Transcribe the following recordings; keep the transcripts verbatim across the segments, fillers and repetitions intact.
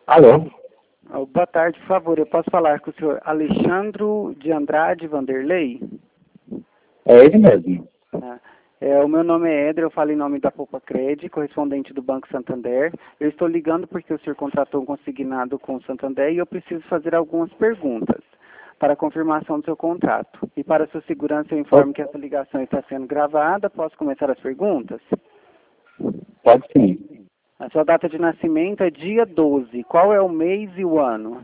Alô? Oh, boa tarde, por favor, eu posso falar com o senhor Alexandro de Andrade Vanderlei? É ele mesmo. Ah, é, o meu nome é Éder, eu falo em nome da Poupa Cred, correspondente do Banco Santander. Eu estou ligando porque o senhor contratou um consignado com o Santander e eu preciso fazer algumas perguntas para a confirmação do seu contrato. E para sua segurança eu informo que essa ligação está sendo gravada. Posso começar as perguntas? Pode sim. A sua data de nascimento é dia doze. Qual é o mês e o ano?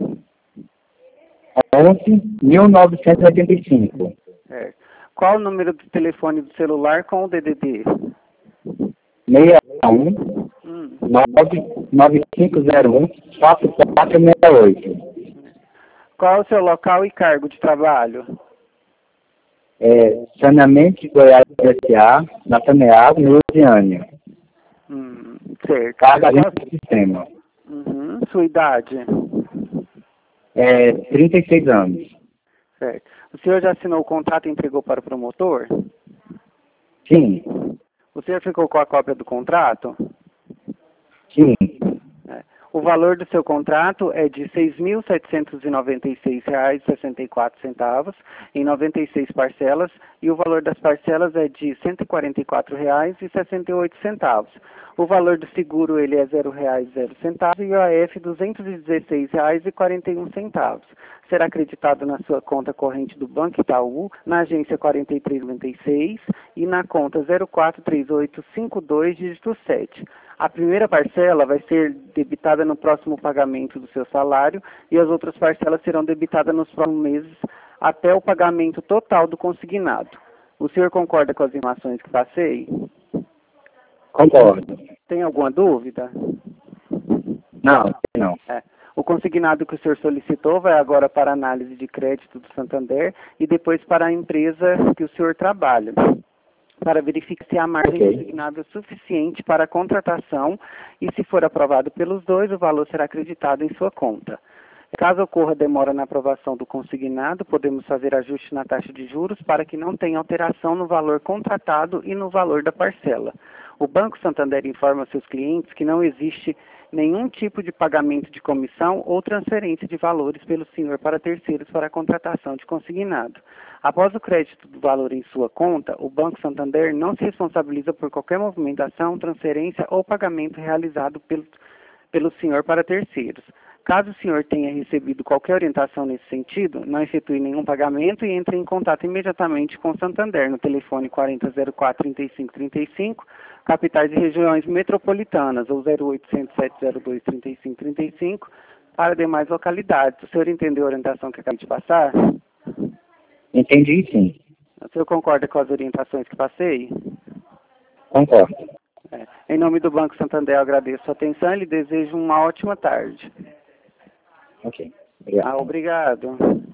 onze mil novecentos e oitenta e cinco. Certo. Qual o número do telefone do celular com o D D D? seis um Hum. nove cinco zero um quatro quatro seis oito. Qual o seu local e cargo de trabalho? É, Saneamento de Goiás S A, na Saneado, no Lusiânia. Hum, certo. Carga Qual- limpa do sistema. Uhum. Sua idade? É, trinta e seis anos. Certo. O senhor já assinou o contrato e entregou para o promotor? Sim, O senhor ficou com a cópia do contrato? sim. É. O valor do seu contrato é de seis mil setecentos e noventa e seis reais e sessenta e quatro centavos em noventa e seis parcelas e o valor das parcelas é de cento e quarenta e quatro reais e sessenta e oito centavos. O valor do seguro ele é zero reais e zero centavos e o A F duzentos e dezesseis reais e quarenta e um centavos. Será acreditado na sua conta corrente do Banco Itaú, na agência quarenta e três noventa e seis e na conta zero quatro três oito cinco dois, dígito sete. A primeira parcela vai ser debitada no próximo pagamento do seu salário e as outras parcelas serão debitadas nos próximos meses até o pagamento total do consignado. O senhor concorda com as informações que passei? Concordo. Tem alguma dúvida? Não, não. É. O consignado que o senhor solicitou vai agora para a análise de crédito do Santander e depois para a empresa que o senhor trabalha, para verificar se a margem Ok. consignada é suficiente para a contratação e, se for aprovado pelos dois, o valor será acreditado em sua conta. Caso ocorra demora na aprovação do consignado, podemos fazer ajuste na taxa de juros para que não tenha alteração no valor contratado e no valor da parcela. O Banco Santander informa seus clientes que não existe nenhum tipo de pagamento de comissão ou transferência de valores pelo senhor para terceiros para a contratação de consignado. Após o crédito do valor em sua conta, o Banco Santander não se responsabiliza por qualquer movimentação, transferência ou pagamento realizado pelo, pelo senhor para terceiros. Caso o senhor tenha recebido qualquer orientação nesse sentido, não efetue nenhum pagamento e entre em contato imediatamente com o Santander no telefone quarenta zero quatro trinta e cinco trinta e cinco, capitais e regiões metropolitanas, ou zero oitocentos sete zero dois trinta e cinco trinta e cinco, para demais localidades. O senhor entendeu a orientação que acabei de passar? Entendi, sim. O senhor concorda com as orientações que passei? Concordo. É. Em nome do Banco Santander, eu agradeço a atenção e lhe desejo uma ótima tarde. Ok. Obrigado. Ah, obrigado.